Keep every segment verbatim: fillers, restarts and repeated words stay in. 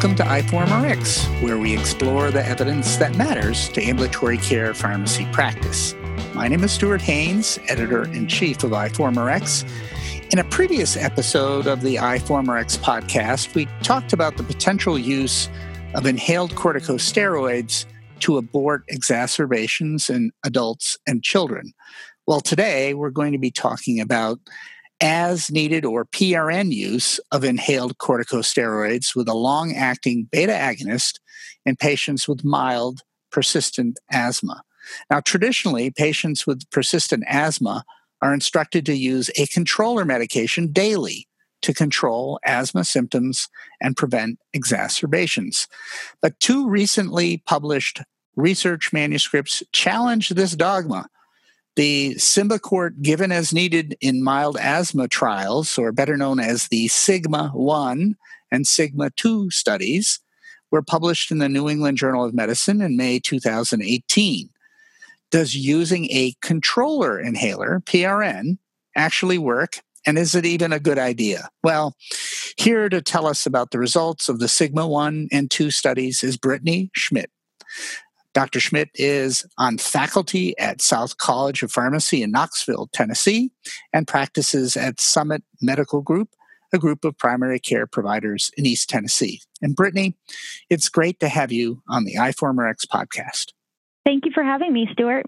Welcome to iForumRx, where we explore the evidence that matters to ambulatory care pharmacy practice. My name is Stuart Haynes, Editor-in-Chief of iForumRx. In a previous episode of the iForumRx podcast, we talked about the potential use of inhaled corticosteroids to abort exacerbations in adults and children. Well, today we're going to be talking about as needed or P R N use of inhaled corticosteroids with a long-acting beta agonist in patients with mild persistent asthma. Now, traditionally, patients with persistent asthma are instructed to use a controller medication daily to control asthma symptoms and prevent exacerbations. But two recently published research manuscripts challenge this dogma. The Symbicort given as needed in mild asthma trials, or better known as the Sigma one and Sigma two studies, were published in the New England Journal of Medicine in May two thousand eighteen. Does using a controller inhaler, P R N, actually work? And is it even a good idea? Well, here to tell us about the results of the Sigma one and two studies is Brittany Schmidt. Doctor Schmidt is on faculty at South College of Pharmacy in Knoxville, Tennessee, and practices at Summit Medical Group, a group of primary care providers in East Tennessee. And Brittany, it's great to have you on the iForumRx podcast. Thank you for having me, Stuart.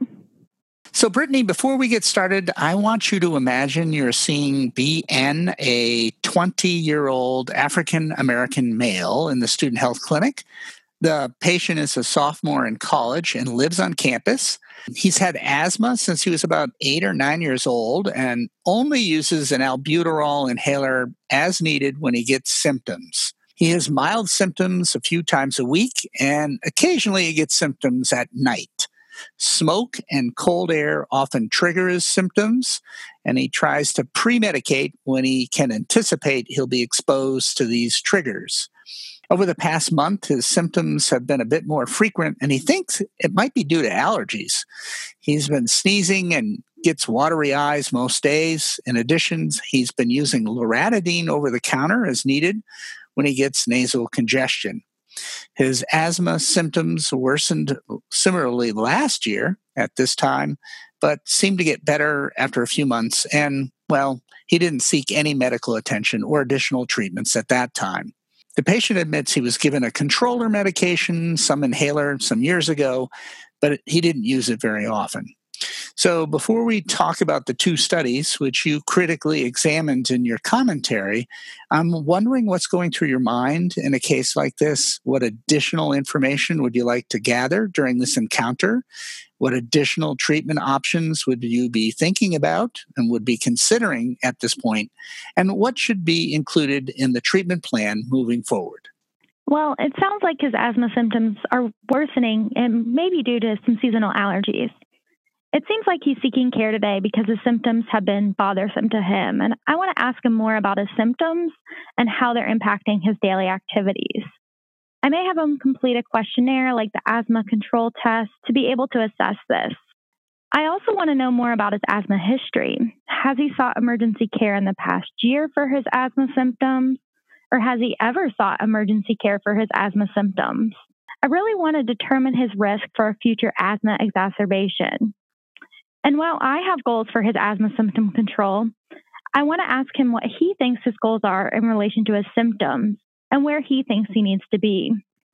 So, Brittany, before we get started, I want you to imagine you're seeing B N, a twenty-year-old African-American male in the student health clinic. The patient is a sophomore in college and lives on campus. He's had asthma since he was about eight or nine years old and only uses an albuterol inhaler as needed when he gets symptoms. He has mild symptoms a few times a week, and occasionally he gets symptoms at night. Smoke and cold air often trigger his symptoms, and he tries to pre-medicate when he can anticipate he'll be exposed to these triggers. Over the past month, his symptoms have been a bit more frequent, and he thinks it might be due to allergies. He's been sneezing and gets watery eyes most days. In addition, he's been using loratadine over the counter as needed when he gets nasal congestion. His asthma symptoms worsened similarly last year at this time, but seemed to get better after a few months. And, well, he didn't seek any medical attention or additional treatments at that time. The patient admits he was given a controller medication, some inhaler, some years ago, but he didn't use it very often. So before we talk about the two studies, which you critically examined in your commentary, I'm wondering what's going through your mind in a case like this. What additional information would you like to gather during this encounter? What additional treatment options would you be thinking about and would be considering at this point? And what should be included in the treatment plan moving forward? Well, it sounds like his asthma symptoms are worsening and maybe due to some seasonal allergies. It seems like he's seeking care today because his symptoms have been bothersome to him. And I want to ask him more about his symptoms and how they're impacting his daily activities. I may have him complete a questionnaire like the asthma control test to be able to assess this. I also want to know more about his asthma history. Has he sought emergency care in the past year for his asthma symptoms? Or has he ever sought emergency care for his asthma symptoms? I really want to determine his risk for a future asthma exacerbation. And while I have goals for his asthma symptom control, I want to ask him what he thinks his goals are in relation to his symptoms and where he thinks he needs to be.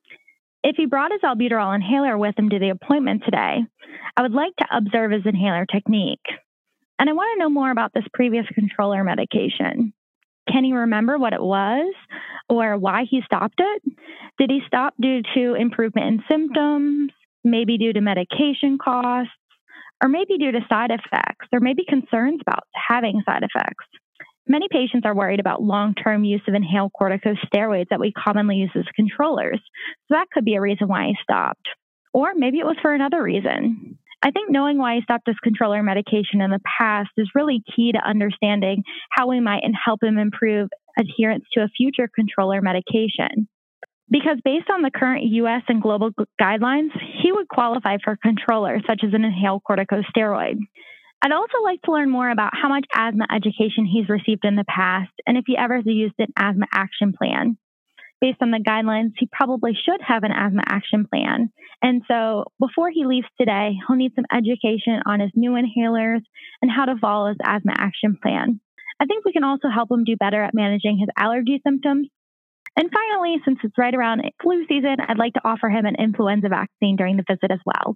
If he brought his albuterol inhaler with him to the appointment today, I would like to observe his inhaler technique. And I want to know more about this previous controller medication. Can he remember what it was or why he stopped it? Did he stop due to improvement in symptoms, maybe due to medication costs, or maybe due to side effects, or maybe concerns about having side effects? Many patients are worried about long-term use of inhaled corticosteroids that we commonly use as controllers. So that could be a reason why he stopped. Or maybe it was for another reason. I think knowing why he stopped his controller medication in the past is really key to understanding how we might help him improve adherence to a future controller medication. Because based on the current U S and global guidelines, he would qualify for a controller such as an inhaled corticosteroid. I'd also like to learn more about how much asthma education he's received in the past and if he ever used an asthma action plan. based on the guidelines, he probably should have an asthma action plan. And so before he leaves today, he'll need some education on his new inhalers and how to follow his asthma action plan. I think we can also help him do better at managing his allergy symptoms. And finally, since it's right around flu season, I'd like to offer him an influenza vaccine during the visit as well.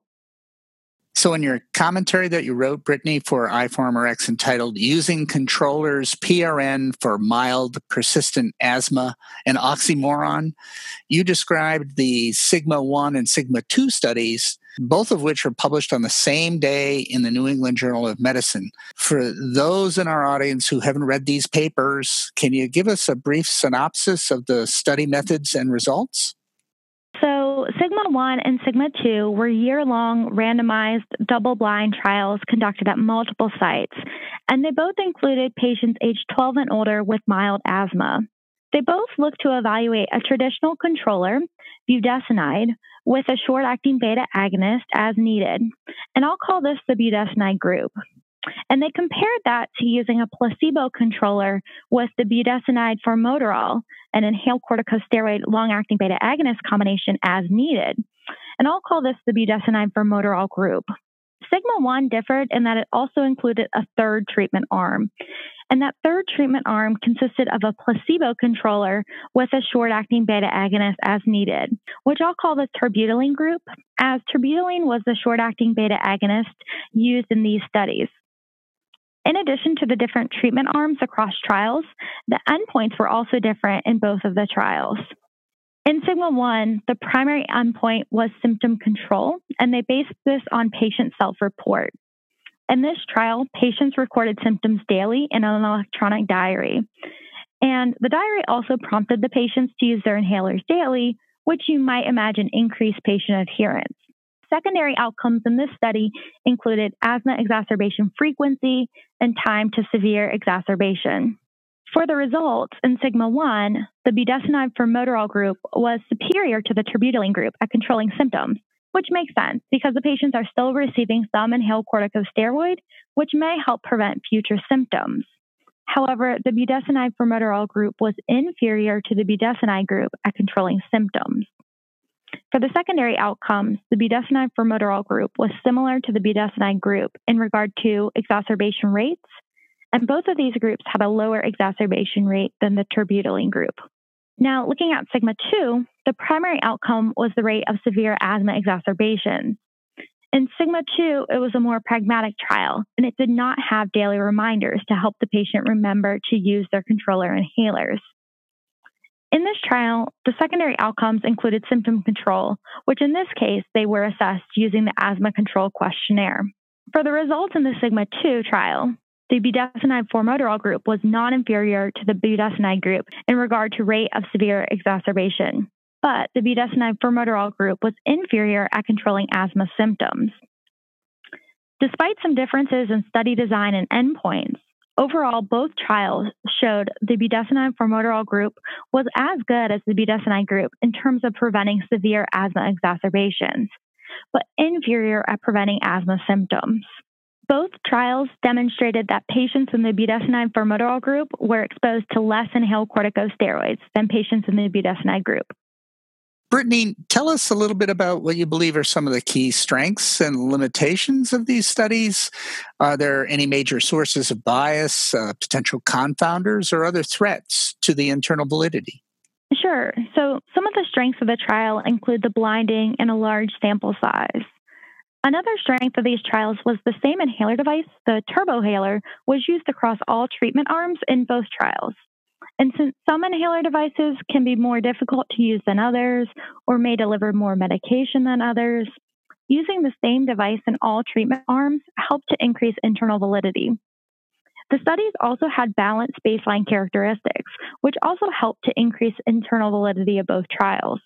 So in your commentary that you wrote, Brittany, for iPharmRx entitled Using Controllers P R N for Mild Persistent Asthma, an Oxymoron, you described the Sigma one and Sigma two studies, both of which are published on the same day in the New England Journal of Medicine. For those in our audience who haven't read these papers, can you give us a brief synopsis of the study methods and results? So Sigma one and Sigma two were year-long randomized double-blind trials conducted at multiple sites, and they both included patients aged twelve and older with mild asthma. They both looked to evaluate a traditional controller, budesonide, with a short-acting beta agonist as needed, and I'll call this the budesonide group. And they compared that to using a placebo controller with the budesonide formoterol, an inhaled corticosteroid long-acting beta agonist combination as needed. And I'll call this the budesonide formoterol group. Sigma one differed in that it also included a third treatment arm. And that third treatment arm consisted of a placebo controller with a short-acting beta agonist as needed, which I'll call the terbutaline group, as terbutaline was the short-acting beta agonist used in these studies. In addition to the different treatment arms across trials, the endpoints were also different in both of the trials. In Sigma one, the primary endpoint was symptom control, and they based this on patient self-report. In this trial, patients recorded symptoms daily in an electronic diary. And the diary also prompted the patients to use their inhalers daily, which you might imagine increased patient adherence. Secondary outcomes in this study included asthma exacerbation frequency and time to severe exacerbation. For the results, in Sigma one, the budesonide formoterol group was superior to the terbutaline group at controlling symptoms, which makes sense because the patients are still receiving some inhaled corticosteroid, which may help prevent future symptoms. However, the budesonide formoterol group was inferior to the budesonide group at controlling symptoms. For the secondary outcomes, the budesonide formoterol group was similar to the budesonide group in regard to exacerbation rates, and both of these groups had a lower exacerbation rate than the terbutaline group. Now, looking at Sigma two, the primary outcome was the rate of severe asthma exacerbations. In Sigma two, it was a more pragmatic trial, and it did not have daily reminders to help the patient remember to use their controller inhalers. In this trial, the secondary outcomes included symptom control, which in this case, they were assessed using the asthma control questionnaire. For the results in the Sigma two trial, the budesonide formoterol group was non-inferior to the budesonide group in regard to rate of severe exacerbation, but the budesonide formoterol group was inferior at controlling asthma symptoms. Despite some differences in study design and endpoints, overall, both trials showed the budesonide formoterol group was as good as the budesonide group in terms of preventing severe asthma exacerbations, but inferior at preventing asthma symptoms. Both trials demonstrated that patients in the budesonide formoterol group were exposed to less inhaled corticosteroids than patients in the budesonide group. Brittany, tell us a little bit about what you believe are some of the key strengths and limitations of these studies. Are there any major sources of bias, uh, potential confounders, or other threats to the internal validity? Sure. So some of the strengths of the trial include the blinding and a large sample size. Another strength of these trials was the same inhaler device, the turbohaler, was used across all treatment arms in both trials. And since some inhaler devices can be more difficult to use than others, or may deliver more medication than others, using the same device in all treatment arms helped to increase internal validity. The studies also had balanced baseline characteristics, which also helped to increase internal validity of both trials.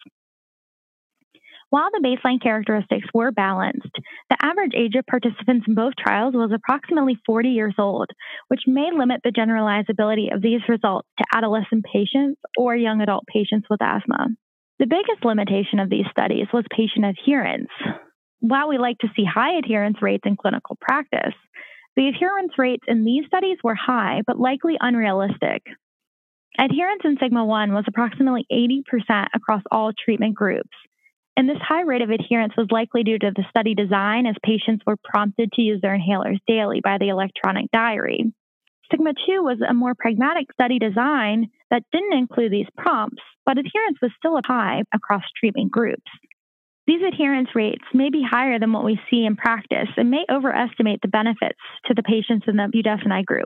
While the baseline characteristics were balanced, the average age of participants in both trials was approximately forty years old, which may limit the generalizability of these results to adolescent patients or young adult patients with asthma. The biggest limitation of these studies was patient adherence. While we like to see high adherence rates in clinical practice, the adherence rates in these studies were high, but likely unrealistic. Adherence in Sigma one was approximately eighty percent across all treatment groups. And this high rate of adherence was likely due to the study design, as patients were prompted to use their inhalers daily by the electronic diary. Sigma two was a more pragmatic study design that didn't include these prompts, but adherence was still high across treatment groups. These adherence rates may be higher than what we see in practice and may overestimate the benefits to the patients in the budesonide group.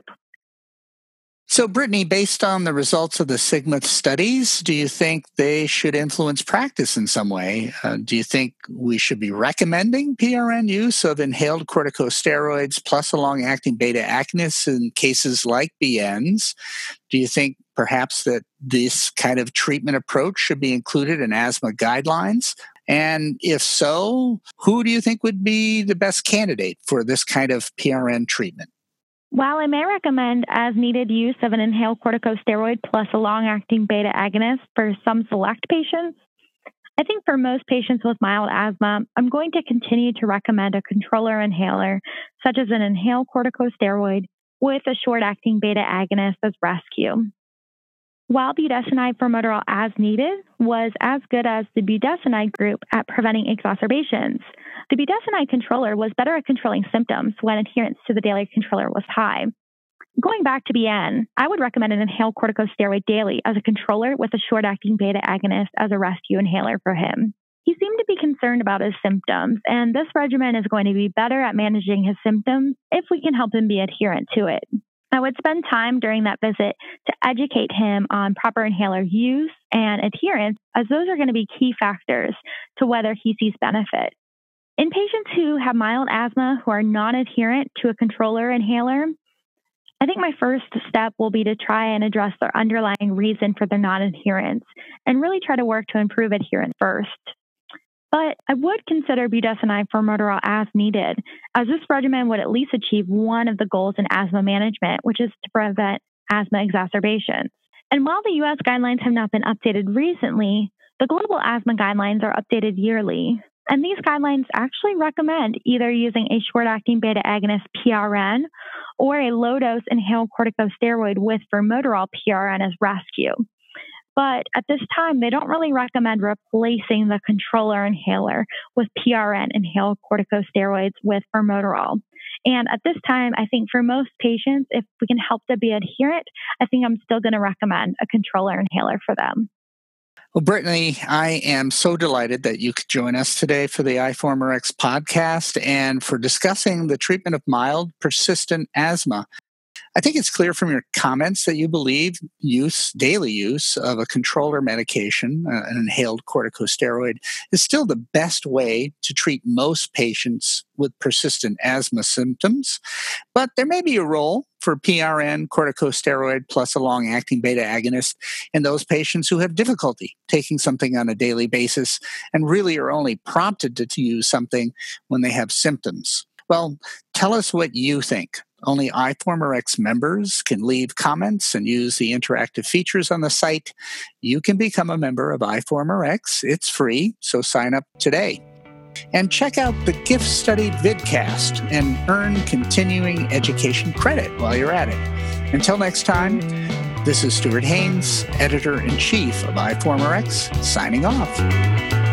So, Brittany, based on the results of the Sigma studies, do you think they should influence practice in some way? Uh, do you think we should be recommending P R N use of inhaled corticosteroids plus a long-acting beta agonist in cases like B Ns? Do you think perhaps that this kind of treatment approach should be included in asthma guidelines? And if so, who do you think would be the best candidate for this kind of P R N treatment? While I may recommend as-needed use of an inhaled corticosteroid plus a long-acting beta agonist for some select patients, I think for most patients with mild asthma, I'm going to continue to recommend a controller inhaler, such as an inhaled corticosteroid with a short-acting beta agonist as rescue. While budesonide formoterol as needed was as good as the budesonide group at preventing exacerbations, the budesonide controller was better at controlling symptoms when adherence to the daily controller was high. Going back to B N, I would recommend an inhaled corticosteroid daily as a controller with a short-acting beta agonist as a rescue inhaler for him. He seemed to be concerned about his symptoms, and this regimen is going to be better at managing his symptoms if we can help him be adherent to it. I would spend time during that visit to educate him on proper inhaler use and adherence, as those are going to be key factors to whether he sees benefit. In patients who have mild asthma who are non-adherent to a controller inhaler, I think my first step will be to try and address their underlying reason for their non-adherence and really try to work to improve adherence first. But I would consider budesonide formoterol as needed, as this regimen would at least achieve one of the goals in asthma management, which is to prevent asthma exacerbations. And while the U S guidelines have not been updated recently, the global asthma guidelines are updated yearly. And these guidelines actually recommend either using a short-acting beta agonist P R N or a low-dose inhaled corticosteroid with formoterol P R N as rescue. But at this time, they don't really recommend replacing the controller inhaler with P R N inhaled corticosteroids with formoterol. And at this time, I think for most patients, if we can help them be adherent, I think I'm still going to recommend a controller inhaler for them. Well, Brittany, I am so delighted that you could join us today for the iForumRx podcast and for discussing the treatment of mild persistent asthma. I think it's clear from your comments that you believe use, daily use of a controller medication, uh, an inhaled corticosteroid, is still the best way to treat most patients with persistent asthma symptoms. But there may be a role for P R N corticosteroid plus a long-acting beta agonist in those patients who have difficulty taking something on a daily basis and really are only prompted to, to use something when they have symptoms. Well, tell us what you think. Only iForumRx members can leave comments and use the interactive features on the site. You can become a member of iForumRx. It's free, so sign up today. And check out the GIFT Study vidcast and earn continuing education credit while you're at it. Until next time, this is Stuart Haynes, Editor-in-Chief of iForumRx, signing off.